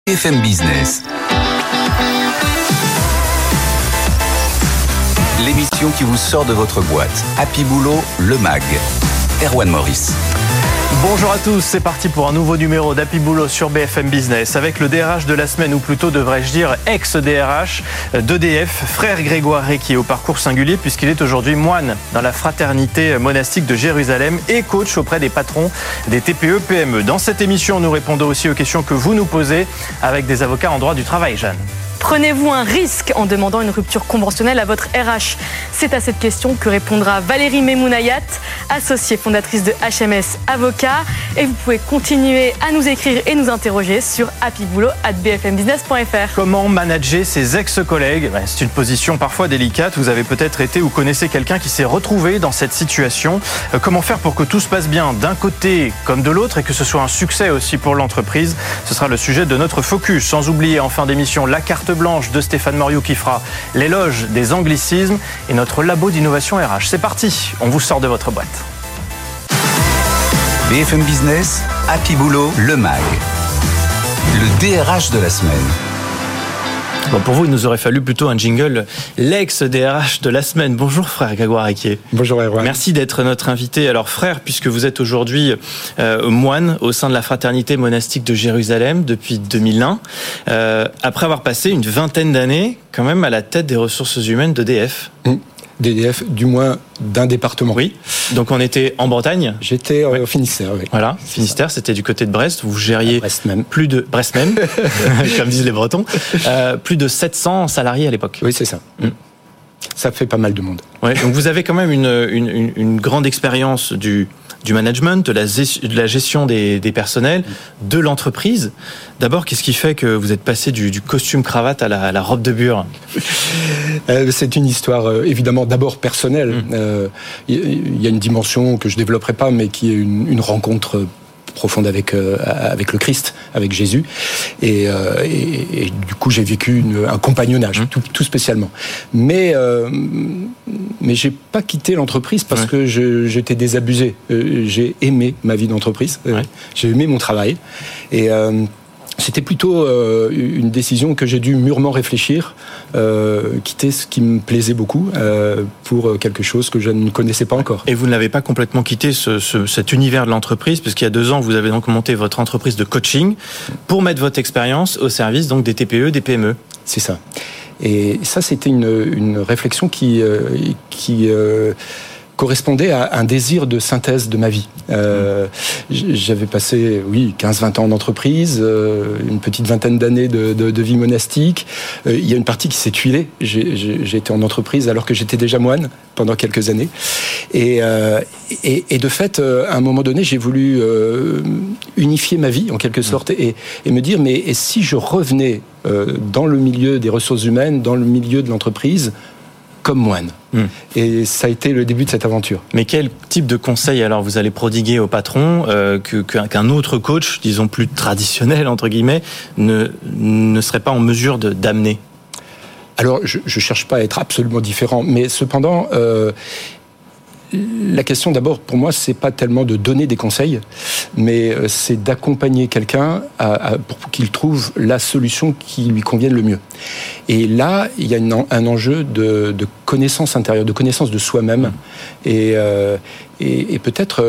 BFM Business. L'émission qui vous sort de votre boîte. Happy Boulot, le MAG. Erwan Maurice. Bonjour à tous, c'est parti pour un nouveau numéro d'Happy Boulot sur BFM Business avec le DRH de la semaine, ou plutôt devrais-je dire ex-DRH d'EDF, frère Grégoire Réquier, au parcours singulier puisqu'il est aujourd'hui moine dans la fraternité monastique de Jérusalem et coach auprès des patrons des TPE-PME. Dans cette émission, nous répondons aussi aux questions que vous nous posez avec des avocats en droit du travail. Jeanne. Prenez-vous un risque en demandant une rupture conventionnelle à votre RH? C'est à cette question que répondra Valérie Memounayat, associée fondatrice de HMS Avocat. Et vous pouvez continuer à nous écrire et nous interroger sur happyboulot@bfmbusiness.fr. Comment manager ses ex-collègues? C'est une position parfois délicate. Vous avez peut-être été ou connaissez quelqu'un qui s'est retrouvé dans cette situation. Comment faire pour que tout se passe bien d'un côté comme de l'autre et que ce soit un succès aussi pour l'entreprise? Ce sera le sujet de notre focus. Sans oublier en fin d'émission la carte blanche de Stéphane Moriou qui fera l'éloge des anglicismes et notre labo d'innovation RH. C'est parti, on vous sort de votre boîte. BFM Business, Happy Boulot, le MAG. Le DRH de la semaine. Bon, pour vous, il nous aurait fallu plutôt un jingle, l'ex-DRH de la semaine. Bonjour frère Grégoire Réquier. Bonjour Erwan. Merci d'être notre invité. Alors frère, puisque vous êtes aujourd'hui moine au sein de la fraternité monastique de Jérusalem depuis 2001, après avoir passé une vingtaine d'années quand même à la tête des ressources humaines d'EDF. D'EDF, du moins d'un département. Oui, donc on était en Bretagne. J'étais au Finistère, oui. Voilà, Finistère, c'était du côté de Brest. Vous gériez Brest même. Plus de Brest même, comme disent les Bretons, plus de 700 salariés à l'époque. Oui, c'est ça. Ça fait pas mal de monde. Ouais, donc vous avez quand même une grande expérience du management, de la gestion des personnels, de l'entreprise. D'abord, qu'est-ce qui fait que vous êtes passé du costume cravate à la robe de bure? C'est une histoire évidemment d'abord personnelle. Il y a une dimension que je développerai pas, mais qui est une rencontre profonde avec le Christ, avec Jésus, et du coup j'ai vécu un compagnonnage tout spécialement. Mais j'ai pas quitté l'entreprise parce que j'étais désabusé. J'ai aimé ma vie d'entreprise, j'ai aimé mon travail, et c'était plutôt une décision que j'ai dû mûrement réfléchir, quitter ce qui me plaisait beaucoup pour quelque chose que je ne connaissais pas encore. Et vous ne l'avez pas complètement quitté cet univers de l'entreprise, puisqu'il y a 2 ans, vous avez donc monté votre entreprise de coaching pour mettre votre expérience au service donc des TPE, des PME. C'est ça. Et ça, c'était une réflexion qui correspondait à un désir de synthèse de ma vie. J'avais passé, 15-20 ans en entreprise, une petite vingtaine d'années de vie monastique. Il y a une partie qui s'est tuilée. J'ai été en entreprise alors que j'étais déjà moine pendant quelques années. Et de fait, à un moment donné, j'ai voulu unifier ma vie, en quelque sorte, et me dire, mais et si je revenais dans le milieu des ressources humaines, dans le milieu de l'entreprise, comme moine. Et ça a été le début de cette aventure. Mais quel type de conseil alors vous allez prodiguer au patron qu'un autre coach, disons plus traditionnel entre guillemets, ne serait pas en mesure d'amener? Alors je cherche pas à être absolument différent, mais cependant la question d'abord pour moi c'est pas tellement de donner des conseils, mais c'est d'accompagner quelqu'un pour qu'il trouve la solution qui lui convienne le mieux. Et là il y a un enjeu de connaissance intérieure, de connaissance de soi-même, et peut-être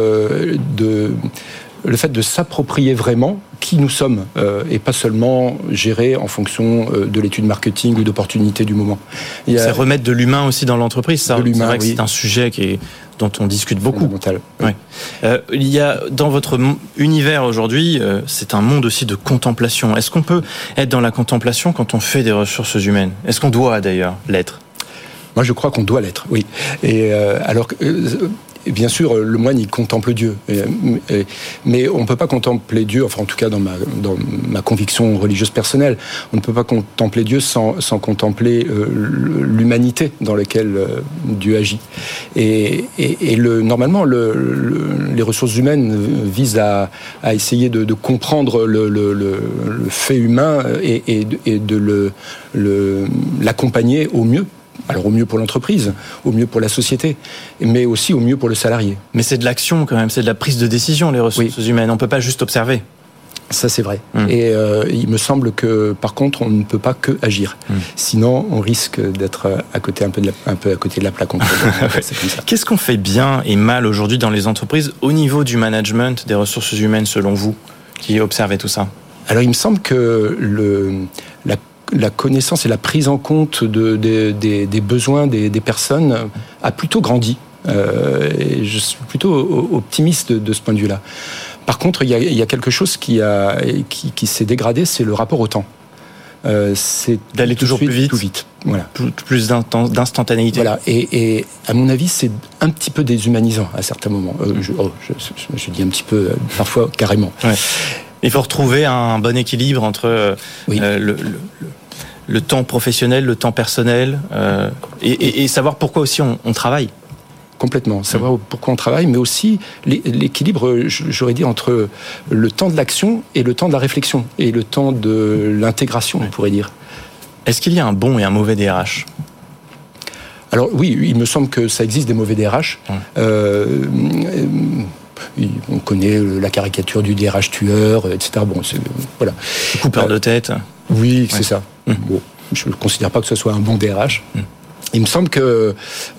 le fait de s'approprier vraiment qui nous sommes, et pas seulement gérer en fonction de l'étude marketing ou d'opportunités du moment. C'est remettre de l'humain aussi dans l'entreprise, ça. C'est vrai que c'est un sujet dont on discute beaucoup. Oui. Il y a dans votre univers aujourd'hui, c'est un monde aussi de contemplation. Est-ce qu'on peut être dans la contemplation quand on fait des ressources humaines? Est-ce qu'on doit d'ailleurs l'être? Moi, je crois qu'on doit l'être, oui. Et alors que Et bien sûr, le moine, il contemple Dieu. Mais on ne peut pas contempler Dieu, enfin en tout cas dans ma conviction religieuse personnelle, on ne peut pas contempler Dieu sans contempler l'humanité dans laquelle Dieu agit. Et normalement, les ressources humaines visent à essayer de comprendre le fait humain et de l'accompagner au mieux. Alors au mieux pour l'entreprise, au mieux pour la société, mais aussi au mieux pour le salarié. Mais c'est de l'action quand même, c'est de la prise de décision, les ressources humaines. On ne peut pas juste observer. Ça, c'est vrai. Et il me semble que, par contre, on ne peut pas que agir. Sinon, on risque d'être un peu à côté de la plaque. C'est comme ça. Qu'est-ce qu'on fait bien et mal aujourd'hui dans les entreprises au niveau du management des ressources humaines, selon vous, qui observez tout ça? Alors, il me semble que la connaissance et la prise en compte des besoins des personnes a plutôt grandi. Et je suis plutôt optimiste de ce point de vue-là. Par contre, il y a quelque chose qui s'est dégradé, c'est le rapport au temps. C'est d'aller toujours plus vite. Tout vite. Voilà. Plus d'instantanéité. Voilà. Et à mon avis, c'est un petit peu déshumanisant à certains moments. Je dis un petit peu, parfois carrément. Ouais. Il faut retrouver un bon équilibre entre le temps professionnel, le temps personnel, et savoir pourquoi aussi on travaille. Complètement, savoir pourquoi on travaille, mais aussi l'équilibre, j'aurais dit, entre le temps de l'action et le temps de la réflexion, et le temps de l'intégration, on pourrait dire. Est-ce qu'il y a un bon et un mauvais DRH ? Alors oui, il me semble que ça existe des mauvais DRH. On connaît la caricature du DRH tueur, etc. Bon, voilà. Coupeur de tête. Oui, c'est ça. Bon, je ne considère pas que ce soit un bon DRH. Il me semble que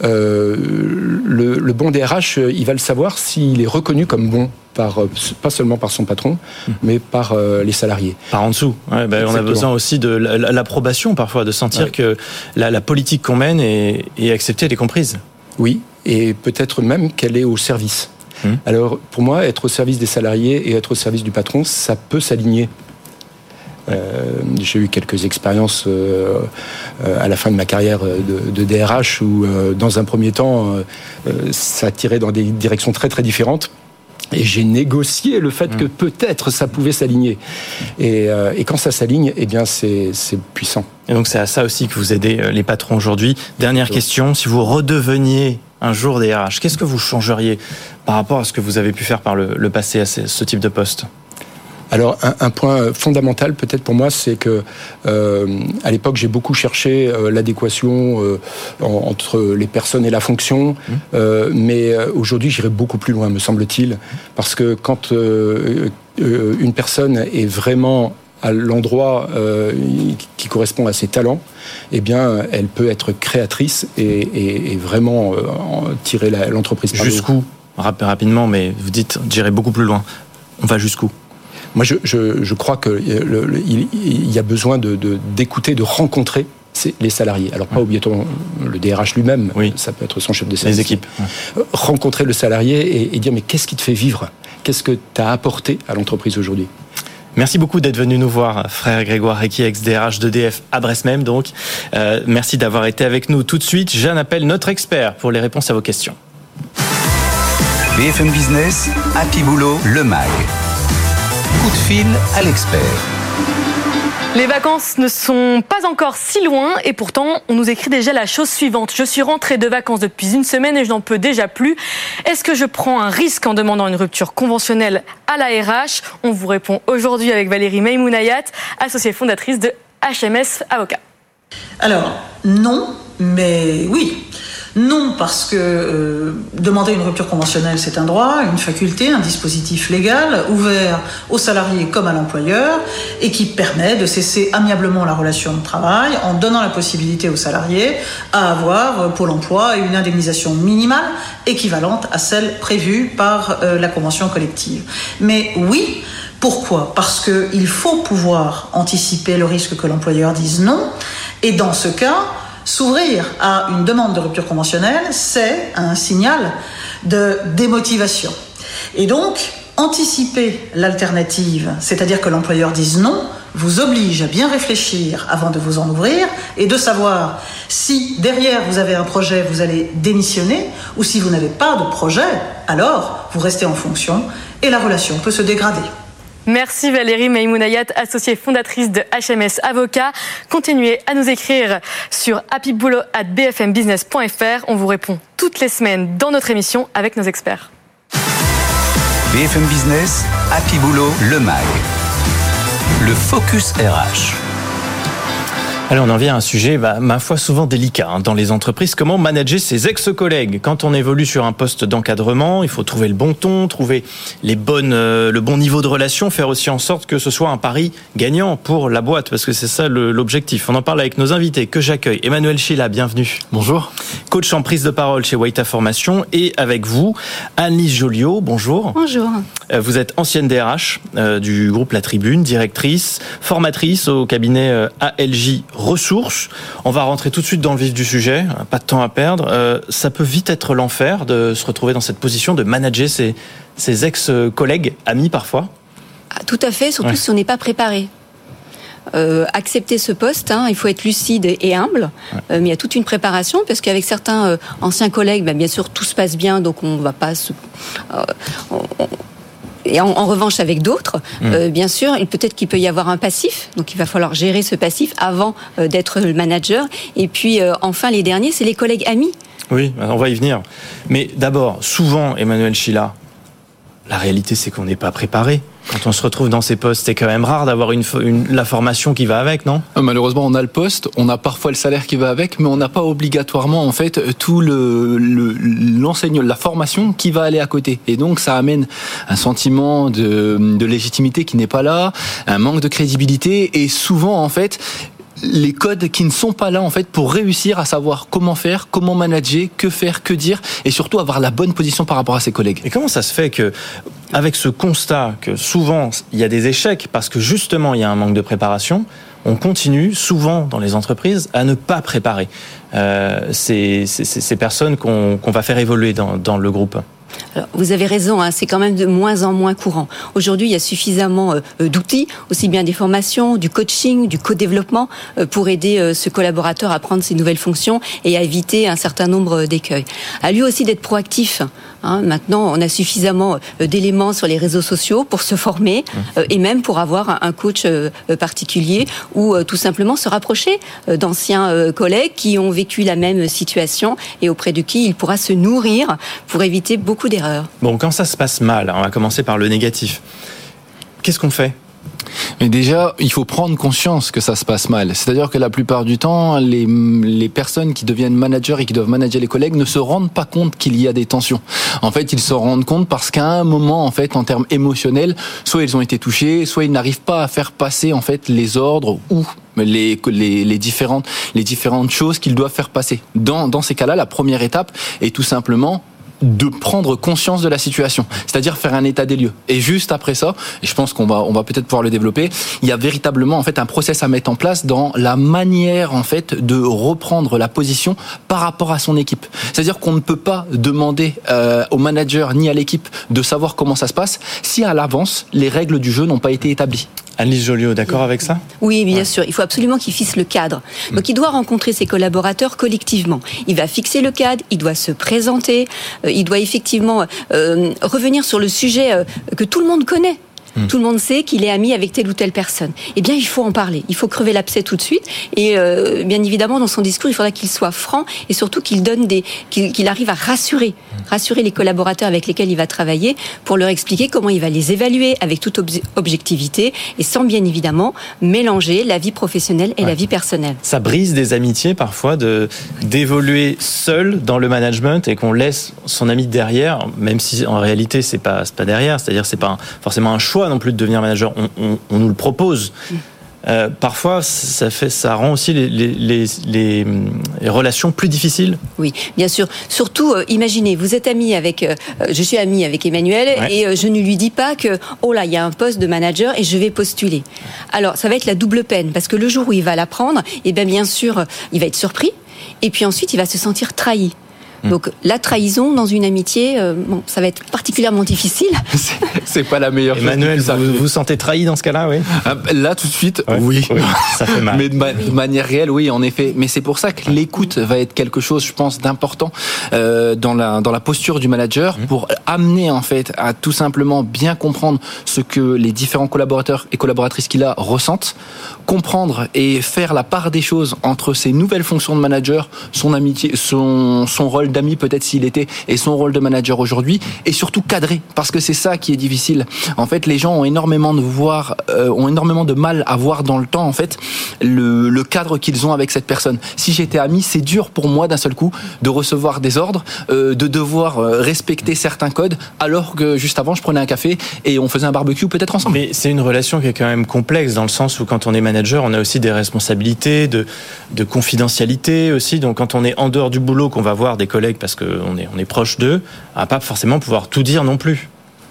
le bon DRH, il va le savoir s'il est reconnu comme bon, pas seulement par son patron, mais par les salariés. Par en dessous. Ouais, on a besoin aussi de l'approbation parfois, de sentir que la politique qu'on mène est acceptée, elle est comprise. Oui, et peut-être même qu'elle est au service. Alors, pour moi, être au service des salariés et être au service du patron, ça peut s'aligner. J'ai eu quelques expériences à la fin de ma carrière de DRH où, dans un premier temps, ça tirait dans des directions très très différentes. Et j'ai négocié le fait que peut-être ça pouvait s'aligner. Et quand ça s'aligne, eh bien c'est puissant. Et donc c'est à ça aussi que vous aidez les patrons aujourd'hui. Dernière question, si vous redeveniez un jour DRH, qu'est-ce que vous changeriez par rapport à ce que vous avez pu faire par le passé à ce type de poste ? Alors, un point fondamental peut-être pour moi, c'est que à l'époque, j'ai beaucoup cherché l'adéquation entre les personnes et la fonction, mais aujourd'hui, j'irai beaucoup plus loin, me semble-t-il, parce que quand une personne est vraiment à l'endroit qui correspond à ses talents, eh bien, elle peut être créatrice et vraiment tirer l'entreprise par le haut. Jusqu'où ? Rapidement, mais vous dites, j'irai beaucoup plus loin. On va jusqu'où ? Moi, je crois qu'il y a besoin d'écouter, de rencontrer les salariés. Alors, pas obligatoirement le DRH lui-même, ça peut être son chef de service. Les équipes. Rencontrer le salarié et dire, mais qu'est-ce qui te fait vivre ? Qu'est-ce que tu as apporté à l'entreprise aujourd'hui ? Merci beaucoup d'être venu nous voir, frère Grégoire Recky, ex-DRH d'EDF à Brest même. Donc, merci d'avoir été avec nous. Tout de suite, Jeanne appelle notre expert pour les réponses à vos questions. BFM Business, Happy Boulot, le MAG. Coup de fil à l'expert. Les vacances ne sont pas encore si loin et pourtant on nous écrit déjà la chose suivante. Je suis rentrée de vacances depuis une semaine et je n'en peux déjà plus. Est-ce que je prends un risque en demandant une rupture conventionnelle à la RH ? On vous répond aujourd'hui avec Valérie Meimounayat, associée fondatrice de HMS Avocat. Alors, non, mais oui. Non, parce que demander une rupture conventionnelle, c'est un droit, une faculté, un dispositif légal ouvert aux salariés comme à l'employeur et qui permet de cesser amiablement la relation de travail en donnant la possibilité aux salariés à avoir Pôle emploi et une indemnisation minimale équivalente à celle prévue par la convention collective. Mais oui, pourquoi ? Parce qu'il faut pouvoir anticiper le risque que l'employeur dise non et dans ce cas, s'ouvrir à une demande de rupture conventionnelle, c'est un signal de démotivation. Et donc, anticiper l'alternative, c'est-à-dire que l'employeur dise non, vous oblige à bien réfléchir avant de vous en ouvrir et de savoir si derrière vous avez un projet, vous allez démissionner, ou si vous n'avez pas de projet, alors vous restez en fonction et la relation peut se dégrader. Merci Valérie Meimounayat, associée fondatrice de HMS Avocat. Continuez à nous écrire sur happyboulot@bfmbusiness.fr. On vous répond toutes les semaines dans notre émission avec nos experts. BFM Business, Happy Boulot, le MAG. Le Focus RH. Alors on en vient à un sujet, ma foi, souvent délicat dans les entreprises. Comment manager ses ex-collègues ? Quand on évolue sur un poste d'encadrement, il faut trouver le bon ton, trouver le bon niveau de relation, faire aussi en sorte que ce soit un pari gagnant pour la boîte, parce que c'est ça l'objectif. On en parle avec nos invités que j'accueille. Emmanuel Schilla, bienvenue. Bonjour. Coach en prise de parole chez Wayta Formation, et avec vous, Anne-Lise Joliot, bonjour. Bonjour. Vous êtes ancienne DRH du groupe La Tribune, directrice, formatrice au cabinet ALJ Ressources. On va rentrer tout de suite dans le vif du sujet, pas de temps à perdre. Ça peut vite être l'enfer de se retrouver dans cette position de manager ses ex-collègues, amis parfois. Tout à fait, surtout si on n'est pas préparé. Accepter ce poste, il faut être lucide et humble, mais il y a toute une préparation, parce qu'avec certains anciens collègues, bien sûr tout se passe bien, donc on ne va pas se... Et en revanche, avec d'autres, bien sûr, peut-être qu'il peut y avoir un passif, donc il va falloir gérer ce passif avant d'être le manager. Et puis enfin, les derniers, c'est les collègues amis. Oui, on va y venir. Mais d'abord, souvent, Emmanuel Schilla, la réalité, c'est qu'on n'est pas préparé. Quand on se retrouve dans ces postes, c'est quand même rare d'avoir la formation qui va avec, non ? Malheureusement, on a le poste, on a parfois le salaire qui va avec, mais on n'a pas obligatoirement en fait tout l'enseignement, la formation qui va aller à côté. Et donc, ça amène un sentiment de légitimité qui n'est pas là, un manque de crédibilité, et souvent en fait, les codes qui ne sont pas là en fait pour réussir à savoir comment faire, comment manager, que faire, que dire, et surtout avoir la bonne position par rapport à ses collègues. Et comment ça se fait que, avec ce constat que souvent il y a des échecs parce que justement il y a un manque de préparation, on continue souvent dans les entreprises à ne pas préparer ces personnes qu'on va faire évoluer dans le groupe? Alors, vous avez raison, c'est quand même de moins en moins courant. Aujourd'hui, il y a suffisamment d'outils, aussi bien des formations, du coaching, du co-développement, pour aider ce collaborateur à prendre ses nouvelles fonctions et à éviter un certain nombre d'écueils. À lui aussi d'être proactif. Maintenant, on a suffisamment d'éléments sur les réseaux sociaux pour se former et même pour avoir un coach particulier ou tout simplement se rapprocher d'anciens collègues qui ont vécu la même situation et auprès de qui il pourra se nourrir pour éviter beaucoup d'erreurs. Bon, quand ça se passe mal, on va commencer par le négatif. Qu'est-ce qu'on fait ? Mais déjà, il faut prendre conscience que ça se passe mal. C'est-à-dire que la plupart du temps, les personnes qui deviennent managers et qui doivent manager les collègues ne se rendent pas compte qu'il y a des tensions. En fait, ils se rendent compte parce qu'à un moment, en fait, en termes émotionnels, soit ils ont été touchés, soit ils n'arrivent pas à faire passer, en fait, les ordres ou les différentes choses qu'ils doivent faire passer. Dans ces cas-là, la première étape est tout simplement de prendre conscience de la situation, c'est-à-dire faire un état des lieux. Et juste après ça, et je pense qu'on va peut-être pouvoir le développer, il y a véritablement en fait un process à mettre en place dans la manière en fait de reprendre la position par rapport à son équipe. C'est-à-dire qu'on ne peut pas demander au manager ni à l'équipe de savoir comment ça se passe si à l'avance les règles du jeu n'ont pas été établies. Anne-Lise Joliot, d'accord avec ça ? Oui, bien sûr. Il faut absolument qu'il fixe le cadre. Donc, il doit rencontrer ses collaborateurs collectivement. Il va fixer le cadre, il doit se présenter, il doit effectivement revenir sur le sujet que tout le monde connaît. Tout le monde sait qu'il est ami avec telle ou telle personne. Eh bien, il faut en parler. Il faut crever l'abcès tout de suite. Et bien évidemment, dans son discours, il faudra qu'il soit franc et surtout qu'il arrive à rassurer les collaborateurs avec lesquels il va travailler pour leur expliquer comment il va les évaluer avec toute objectivité et sans bien évidemment mélanger la vie professionnelle et la vie personnelle. Ça brise des amitiés parfois d'évoluer seul dans le management et qu'on laisse son ami derrière, même si en réalité c'est pas derrière, c'est-à-dire c'est pas forcément un choix non plus de devenir manager, on nous le propose. Parfois, ça rend aussi les relations plus difficiles. Oui, bien sûr. Surtout, imaginez, vous êtes ami avec, je suis amie avec Emmanuel et je ne lui dis pas que, oh là, il y a un poste de manager et je vais postuler. Alors, ça va être la double peine parce que le jour où il va l'apprendre, bien sûr, il va être surpris et puis ensuite, il va se sentir trahi. Donc la trahison dans une amitié, ça va être particulièrement difficile. C'est pas la meilleure chose. Emmanuel, vous vous sentez trahi dans ce cas-là, oui ? Là tout de suite, oui. Ça fait mal. Mais de manière réelle, oui, en effet. Mais c'est pour ça que l'écoute va être quelque chose, je pense, d'important dans la posture du manager pour amener en fait à tout simplement bien comprendre ce que les différents collaborateurs et collaboratrices qu'il a ressentent comprendre et faire la part des choses entre ses nouvelles fonctions de manager, son amitié, son rôle d'ami peut-être s'il était, et son rôle de manager aujourd'hui, et surtout cadrer, parce que c'est ça qui est difficile. En fait, les gens ont énormément de mal à voir dans le temps, en fait, le cadre qu'ils ont avec cette personne. Si j'étais ami, c'est dur pour moi d'un seul coup de recevoir des ordres, de devoir respecter certains codes, alors que juste avant, je prenais un café et on faisait un barbecue peut-être ensemble. Mais c'est une relation qui est quand même complexe, dans le sens où quand on est manager, on a aussi des responsabilités de confidentialité aussi. Donc quand on est en dehors du boulot, qu'on va voir des collègues parce qu'on est proche d'eux, on va pas forcément pouvoir tout dire non plus.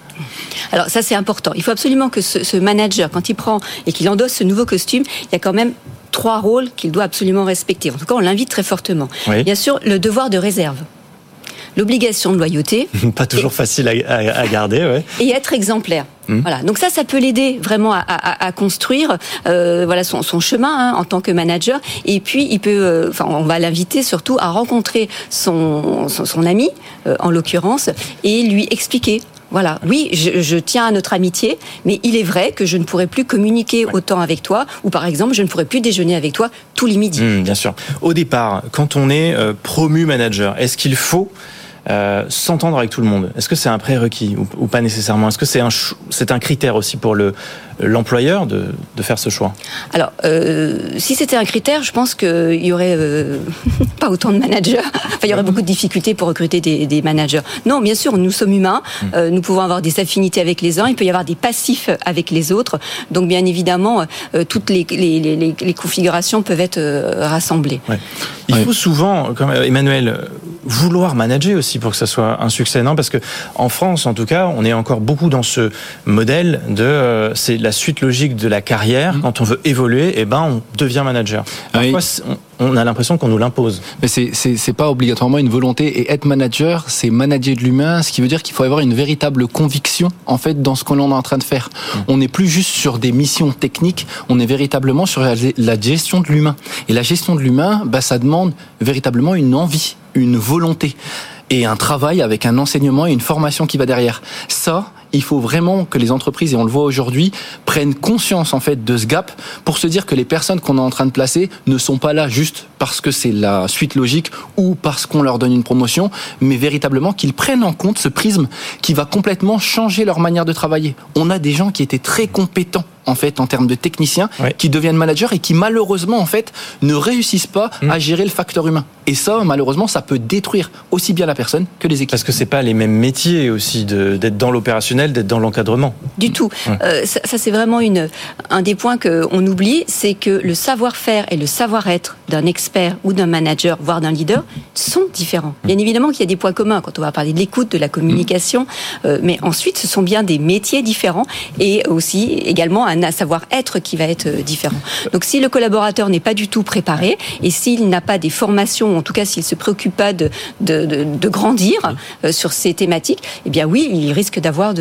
Alors ça, c'est important. Il faut absolument que ce manager, quand il prend et qu'il endosse ce nouveau costume, il y a quand même 3 rôles qu'il doit absolument respecter. En tout cas, on l'invite très fortement. Oui. Bien sûr, le devoir de réserve, l'obligation de loyauté. Pas toujours facile à garder, ouais. Et être exemplaire. Voilà. Donc ça peut l'aider vraiment à construire son chemin en tant que manager. Et puis il peut, on va l'inviter surtout à rencontrer son ami, en l'occurrence, et lui expliquer. Voilà, oui, je tiens à notre amitié, mais il est vrai que je ne pourrai plus communiquer autant avec toi, ou par exemple, je ne pourrai plus déjeuner avec toi tous les midis. Bien sûr. Au départ, quand on est promu manager, est-ce qu'il faut s'entendre avec tout le monde? Est-ce que c'est un prérequis ou pas nécessairement? Est-ce que c'est un critère aussi pour l'employeur de faire ce choix? Alors, si c'était un critère, je pense qu'il y aurait pas autant de managers. Il y aurait beaucoup de difficultés pour recruter des managers. Non, bien sûr, nous sommes humains. Nous pouvons avoir des affinités avec les uns. Il peut y avoir des passifs avec les autres. Donc, bien évidemment, toutes les configurations peuvent être rassemblées. Ouais. Il faut souvent, comme Emmanuel, vouloir manager aussi pour que ça soit un succès, non? Parce que en France, en tout cas, on est encore beaucoup dans ce modèle de c'est la suite logique de la carrière. Quand on veut évoluer, on devient manager. Parfois, on a l'impression qu'on nous l'impose. Mais c'est pas obligatoirement une volonté. Et être manager, c'est manager de l'humain, ce qui veut dire qu'il faut avoir une véritable conviction en fait dans ce qu'on est en train de faire. On n'est plus juste sur des missions techniques, on est véritablement sur la gestion de l'humain. Et la gestion de l'humain, ça demande véritablement une envie, une volonté et un travail avec un enseignement et une formation qui va derrière. Ça, il faut vraiment que les entreprises, et on le voit aujourd'hui, prennent conscience en fait de ce gap pour se dire que les personnes qu'on est en train de placer ne sont pas là juste parce que c'est la suite logique ou parce qu'on leur donne une promotion, mais véritablement qu'ils prennent en compte ce prisme qui va complètement changer leur manière de travailler. On a des gens qui étaient très compétents en fait en termes de techniciens qui deviennent managers et qui malheureusement en fait ne réussissent pas à gérer le facteur humain. Et ça malheureusement ça peut détruire aussi bien la personne que les équipes. Parce que c'est pas les mêmes métiers aussi d'être dans l'opérationnel, d'être dans l'encadrement. Du tout. Ça c'est vraiment un des points qu'on oublie, c'est que le savoir-faire et le savoir-être d'un expert ou d'un manager, voire d'un leader, sont différents. Bien évidemment qu'il y a des points communs quand on va parler de l'écoute, de la communication, mais ensuite ce sont bien des métiers différents et aussi également un savoir-être qui va être différent. Donc si le collaborateur n'est pas du tout préparé et s'il n'a pas des formations, en tout cas s'il ne se préoccupe pas de grandir sur ces thématiques, eh bien oui, il risque d'avoir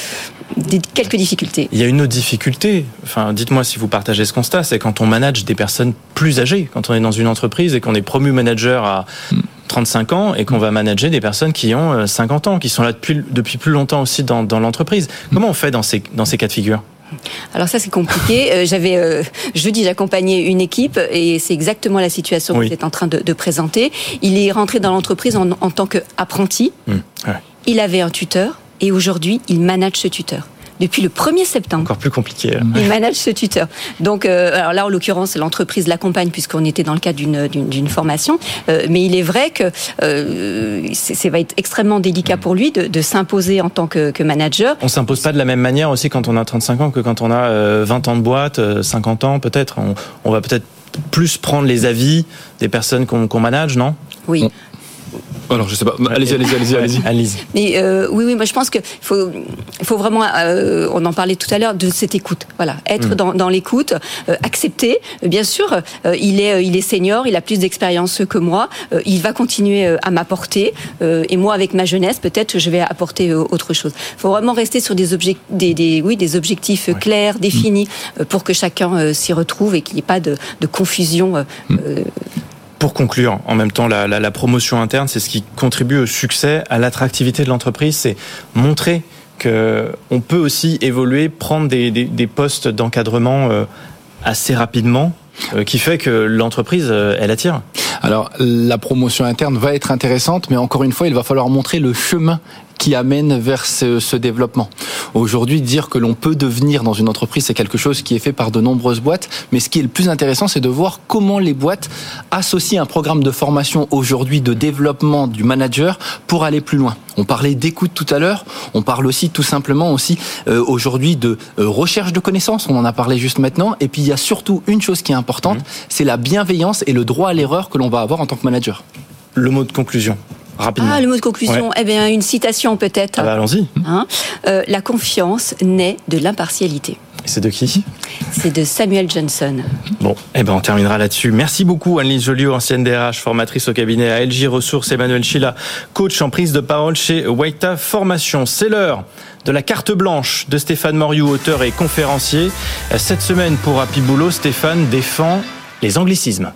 quelques difficultés. Il y a une autre difficulté, dites-moi si vous partagez ce constat, c'est quand on manage des personnes plus âgées, quand on est dans une entreprise et qu'on est promu manager à 35 ans et qu'on va manager des personnes qui ont 50 ans, qui sont là depuis plus longtemps aussi dans l'entreprise. Comment on fait dans ces cas de figure ? Alors ça c'est compliqué. Jeudi j'accompagnais une équipe et c'est exactement la situation que vous êtes en train de présenter. Il est rentré dans l'entreprise en tant qu'apprenti. Il avait un tuteur et aujourd'hui il manage ce tuteur. Depuis le 1er septembre. Encore plus compliqué. Il manage ce tuteur. Donc, alors là, en l'occurrence, l'entreprise l'accompagne puisqu'on était dans le cadre d'une formation. Mais il est vrai que ça va être extrêmement délicat pour lui de s'imposer en tant que manager. On s'impose pas de la même manière aussi quand on a 35 ans que quand on a 20 ans de boîte, 50 ans peut-être. On va peut-être plus prendre les avis des personnes qu'on manage, non ? Oui. Alors, je sais pas. Allez-y. Mais oui, moi je pense qu'il faut vraiment, on en parlait tout à l'heure, de cette écoute. Voilà, être dans l'écoute, accepter. Bien sûr, il est senior, il a plus d'expérience que moi. Il va continuer à m'apporter. Et moi, avec ma jeunesse, peut-être, je vais apporter autre chose. Il faut vraiment rester sur des objectifs clairs, définis, pour que chacun s'y retrouve et qu'il n'y ait pas de confusion. Pour conclure, en même temps, la promotion interne, c'est ce qui contribue au succès, à l'attractivité de l'entreprise, c'est montrer qu'on peut aussi évoluer, prendre des postes d'encadrement assez rapidement qui fait que l'entreprise, elle attire? Alors, la promotion interne va être intéressante, mais encore une fois, il va falloir montrer le chemin qui amène vers ce développement. Aujourd'hui, dire que l'on peut devenir dans une entreprise, c'est quelque chose qui est fait par de nombreuses boîtes, mais ce qui est le plus intéressant, c'est de voir comment les boîtes associent un programme de formation aujourd'hui de développement du manager pour aller plus loin. On parlait d'écoute tout à l'heure, on parle aussi tout simplement aussi aujourd'hui de recherche de connaissances, on en a parlé juste maintenant, et puis il y a surtout une chose qui est importante, c'est la bienveillance et le droit à l'erreur que l'on va avoir en tant que manager. Le mot de conclusion. Rapidement. Le mot de conclusion, Ouais. une citation peut-être. Allons-y. La confiance naît de l'impartialité. Et c'est de qui? C'est de Samuel Johnson. Bon, on terminera là-dessus. Merci beaucoup Anne-Lise Joliot, ancienne DRH, formatrice au cabinet à LG Ressources, Emmanuel Chila, coach en prise de parole chez Wayta Formation. C'est l'heure de la carte blanche de Stéphane Moriou, auteur et conférencier. Cette semaine pour Happy Boulot, Stéphane défend les anglicismes.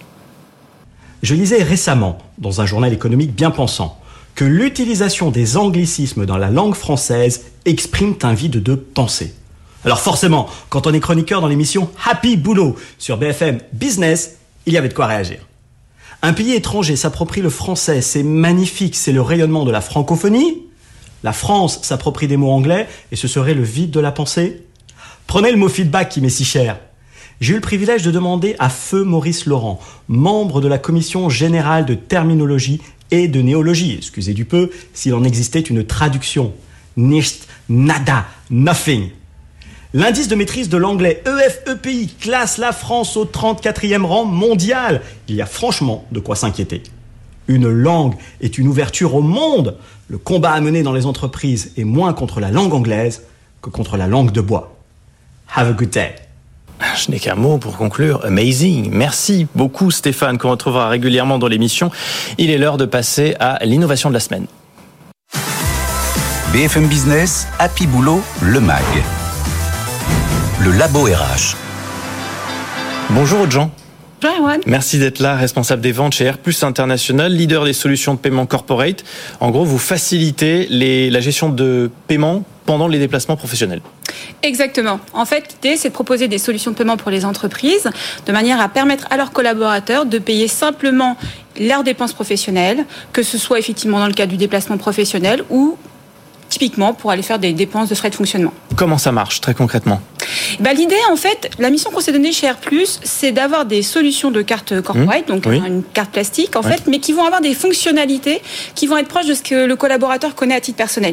Je lisais récemment, dans un journal économique bien pensant, que l'utilisation des anglicismes dans la langue française exprime un vide de pensée. Alors forcément, quand on est chroniqueur dans l'émission Happy Boulot sur BFM Business, il y avait de quoi réagir. Un pays étranger s'approprie le français, c'est magnifique, c'est le rayonnement de la francophonie. La France s'approprie des mots anglais et ce serait le vide de la pensée. Prenez le mot feedback qui m'est si cher. J'ai eu le privilège de demander à feu Maurice Laurent, membre de la Commission générale de terminologie et de néologie, excusez du peu, s'il en existait une traduction. Nicht, nada, nothing. L'indice de maîtrise de l'anglais EFEPI classe la France au 34e rang mondial. Il y a franchement de quoi s'inquiéter. Une langue est une ouverture au monde. Le combat à mener dans les entreprises est moins contre la langue anglaise que contre la langue de bois. Have a good day. Je n'ai qu'un mot pour conclure. Amazing. Merci beaucoup Stéphane, qu'on retrouvera régulièrement dans l'émission. Il est l'heure de passer à l'innovation de la semaine. BFM Business, Happy Boulot, le MAG. Le Labo RH. Bonjour Jean. Bonjour Erwan. Merci d'être là, responsable des ventes chez Air Plus International, leader des solutions de paiement corporate. En gros, vous facilitez la gestion de paiement pendant les déplacements professionnels. Exactement. En fait, l'idée, c'est de proposer des solutions de paiement pour les entreprises de manière à permettre à leurs collaborateurs de payer simplement leurs dépenses professionnelles, que ce soit effectivement dans le cadre du déplacement professionnel ou typiquement pour aller faire des dépenses de frais de fonctionnement. Comment ça marche très concrètement ? L'idée, en fait, la mission qu'on s'est donnée chez Air Plus, c'est d'avoir des solutions de carte corporate, donc une carte plastique, en fait, mais qui vont avoir des fonctionnalités qui vont être proches de ce que le collaborateur connaît à titre personnel.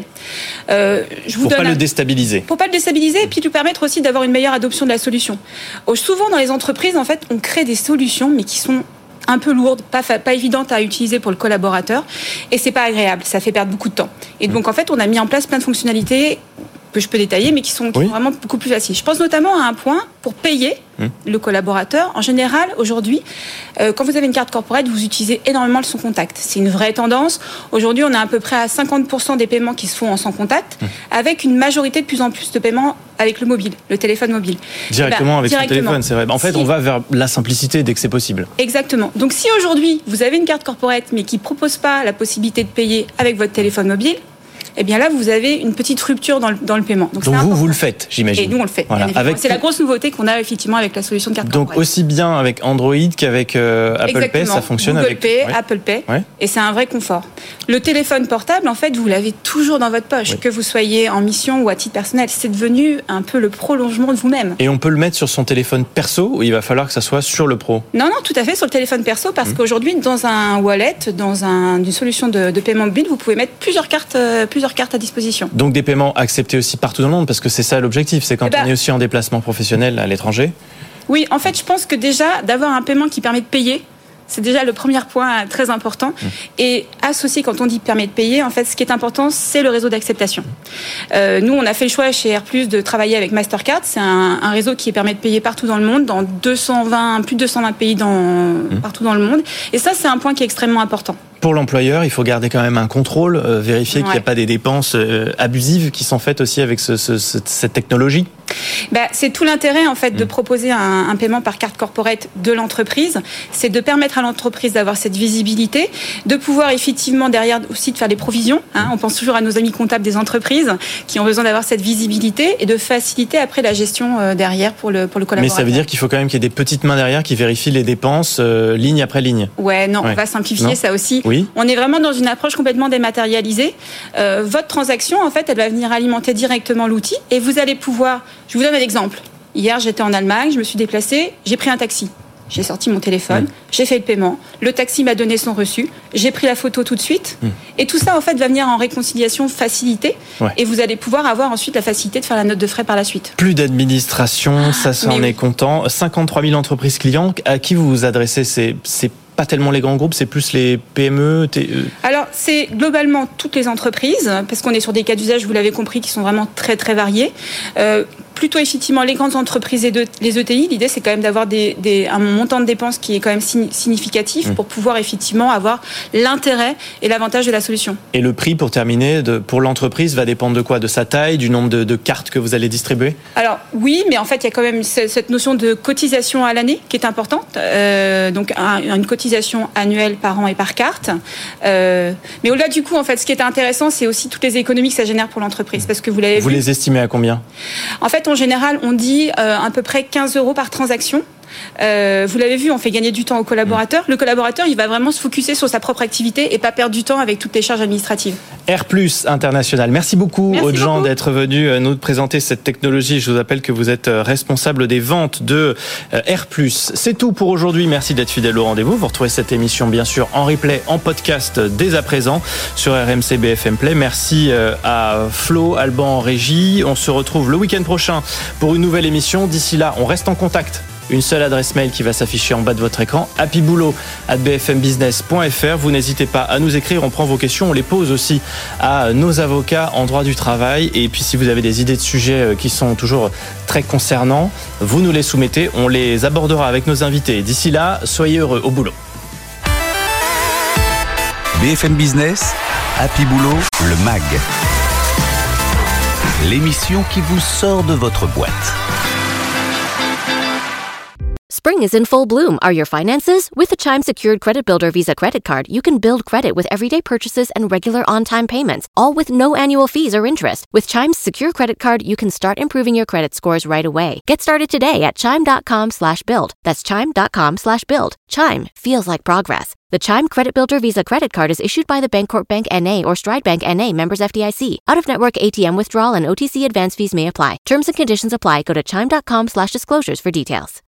Pour pas le déstabiliser. Pour pas le déstabiliser, et puis lui permettre aussi d'avoir une meilleure adoption de la solution. Souvent, dans les entreprises, en fait, on crée des solutions, mais qui sont un peu lourde, pas évidente à utiliser pour le collaborateur, et c'est pas agréable, ça fait perdre beaucoup de temps. Et donc en fait, on a mis en place plein de fonctionnalités que je peux détailler, mais qui sont vraiment beaucoup plus faciles. Je pense notamment à un point pour payer le collaborateur. En général, aujourd'hui, quand vous avez une carte corporate, vous utilisez énormément le sans contact. C'est une vraie tendance. Aujourd'hui, on a à peu près à 50% des paiements qui se font en sans contact, avec une majorité de plus en plus de paiements avec le mobile, le téléphone mobile. Directement avec son téléphone, c'est vrai. En fait, on va vers la simplicité dès que c'est possible. Exactement. Donc si aujourd'hui, vous avez une carte corporate, mais qui ne propose pas la possibilité de payer avec votre téléphone mobile, eh bien là, vous avez une petite rupture dans le paiement. Donc vous le faites, j'imagine. Et nous, on le fait. Voilà. C'est la grosse nouveauté qu'on a effectivement avec la solution de carte corporate. Donc aussi bien avec Android qu'avec Apple Pay, ça fonctionne Google avec Pay, Apple Pay, et c'est un vrai confort. Le téléphone portable, en fait, vous l'avez toujours dans votre poche, que vous soyez en mission ou à titre personnel. C'est devenu un peu le prolongement de vous-même. Et on peut le mettre sur son téléphone perso ou il va falloir que ça soit sur le pro ? Non, tout à fait, sur le téléphone perso, parce qu'aujourd'hui, dans un wallet, dans une solution de paiement mobile, vous pouvez mettre plusieurs cartes à disposition. Donc des paiements acceptés aussi partout dans le monde, parce que c'est ça l'objectif, c'est quand on est aussi en déplacement professionnel à l'étranger. Oui, en fait, je pense que déjà, d'avoir un paiement qui permet de payer, c'est déjà le premier point très important. Et associé, quand on dit permet de payer, en fait, ce qui est important, c'est le réseau d'acceptation. Nous, on a fait le choix chez Air Plus de travailler avec Mastercard. C'est un réseau qui permet de payer partout dans le monde, dans plus de 220 pays partout dans le monde. Et ça, c'est un point qui est extrêmement important. Pour l'employeur, il faut garder quand même un contrôle, vérifier qu'il n'y a pas des dépenses abusives qui sont faites aussi avec cette technologie. C'est tout l'intérêt en fait de proposer un paiement par carte corporate de l'entreprise, c'est de permettre à l'entreprise d'avoir cette visibilité, de pouvoir effectivement derrière aussi de faire des provisions. On pense toujours à nos amis comptables des entreprises qui ont besoin d'avoir cette visibilité et de faciliter après la gestion derrière pour le collaborateur. Mais ça veut dire qu'il faut quand même qu'il y ait des petites mains derrière qui vérifient les dépenses ligne après ligne. On va simplifier ça aussi. Oui. On est vraiment dans une approche complètement dématérialisée. Votre transaction, en fait, elle va venir alimenter directement l'outil et vous allez pouvoir... Je vous donne un exemple. Hier, j'étais en Allemagne, je me suis déplacée, j'ai pris un taxi. J'ai sorti mon téléphone, j'ai fait le paiement, le taxi m'a donné son reçu, j'ai pris la photo tout de suite. Et tout ça, en fait, va venir en réconciliation facilitée. Et vous allez pouvoir avoir ensuite la facilité de faire la note de frais par la suite. Plus d'administration, ça en est content. 53 000 entreprises clients. À qui vous vous adressez ? C'est pas tellement les grands groupes, c'est plus les PME, Alors, c'est globalement toutes les entreprises, parce qu'on est sur des cas d'usage, vous l'avez compris, qui sont vraiment très, très variés. Plutôt effectivement les grandes entreprises et les ETI, l'idée c'est quand même d'avoir un montant de dépenses qui est quand même significatif pour pouvoir effectivement avoir l'intérêt et l'avantage de la solution. Et le prix, pour terminer, pour l'entreprise va dépendre de quoi ? De sa taille, du nombre de cartes que vous allez distribuer ? Alors oui, mais en fait il y a quand même cette notion de cotisation à l'année qui est importante, donc une cotisation annuelle par an et par carte. Mais au-delà du coup, en fait, ce qui est intéressant, c'est aussi toutes les économies que ça génère pour l'entreprise, parce que vous l'avez vu. Vous les estimez à combien ? En fait, en général, on dit à peu près 15 € par transaction. Vous l'avez vu, on fait gagner du temps au collaborateur. Le collaborateur, il va vraiment se focuser sur sa propre activité et pas perdre du temps avec toutes les charges administratives. R+ International. Merci beaucoup, Aude-Jean, d'être venu nous présenter cette technologie. Je vous rappelle que vous êtes responsable des ventes de R+. C'est tout pour aujourd'hui. Merci d'être fidèle au rendez-vous. Vous retrouvez cette émission, bien sûr, en replay, en podcast dès à présent sur RMC BFM Play. Merci à Flo, Alban en régie. On se retrouve le week-end prochain pour une nouvelle émission. D'ici là, on reste en contact. Une seule adresse mail qui va s'afficher en bas de votre écran, happyboulot@bfmbusiness.fr. Vous n'hésitez pas à nous écrire, on prend vos questions, on les pose aussi à nos avocats en droit du travail. Et puis si vous avez des idées de sujets qui sont toujours très concernants, vous nous les soumettez, on les abordera avec nos invités. D'ici là, soyez heureux au boulot. BFM Business, Happy Boulot, le MAG. L'émission qui vous sort de votre boîte. Spring is in full bloom. Are your finances? With the Chime Secured Credit Builder Visa Credit Card, you can build credit with everyday purchases and regular on-time payments, all with no annual fees or interest. With Chime's Secure Credit Card, you can start improving your credit scores right away. Get started today at chime.com/build. That's chime.com/build. Chime feels like progress. The Chime Credit Builder Visa Credit Card is issued by the Bancorp Bank N.A. or Stride Bank N.A. members FDIC. Out-of-network ATM withdrawal and OTC advance fees may apply. Terms and conditions apply. Go to chime.com/disclosures for details.